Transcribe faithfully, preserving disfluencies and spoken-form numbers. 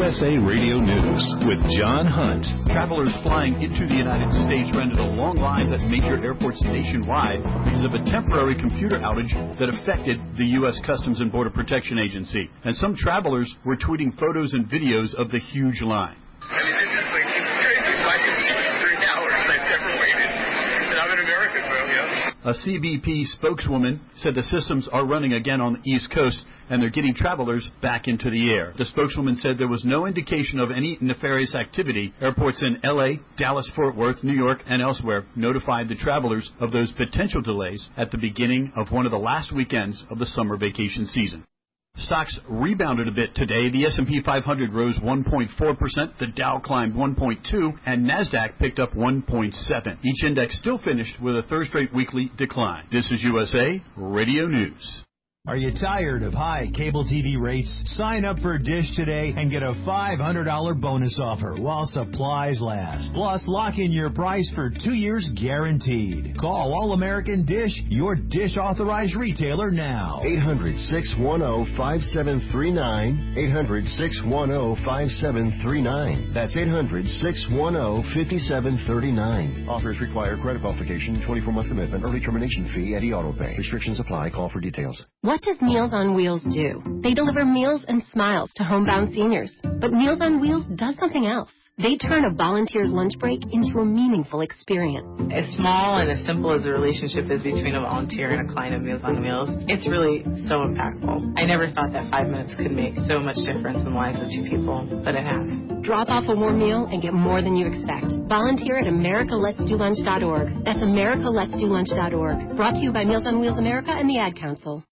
S A Radio News with John Hunt. Travelers flying into the United States ran into long lines at major airports nationwide because of a temporary computer outage that affected the U S Customs and Border Protection Agency. And some travelers were tweeting photos and videos of the huge line. I mean, this is like, it's crazy. So I can see three hours and I've never waited. And I'm an American, so yeah. A C B P spokeswoman said the systems are running again on the East Coast and they're getting travelers back into the air. The spokeswoman said there was no indication of any nefarious activity. Airports in L A, Dallas, Fort Worth, New York, and elsewhere notified the travelers of those potential delays at the beginning of one of the last weekends of the summer vacation season. Stocks rebounded a bit today. The S and P five hundred rose one point four percent, the Dow climbed one point two, and NASDAQ picked up one point seven. Each index still finished with a third straight weekly decline. This is U S A Radio News. Are you tired of high cable T V rates? Sign up for Dish today and get a five hundred dollars bonus offer while supplies last. Plus, lock in your price for two years guaranteed. Call All American Dish, your Dish authorized retailer now. eight hundred, six one zero, five seven three nine. eight hundred, six one zero, five seven three nine. That's eight hundred, six one zero, five seven three nine. Offers require credit qualification, twenty-four month commitment, early termination fee, and e-auto pay. Restrictions apply. Call for details. What does Meals on Wheels do? They deliver meals and smiles to homebound seniors. But Meals on Wheels does something else. They turn a volunteer's lunch break into a meaningful experience. As small and as simple as the relationship is between a volunteer and a client of Meals on Wheels, it's really so impactful. I never thought that five minutes could make so much difference in the lives of two people, but it has. Drop off a warm meal and get more than you expect. Volunteer at America Let's Do Lunch dot org. That's America Let's Do Lunch dot org. Brought to you by Meals on Wheels America and the Ad Council.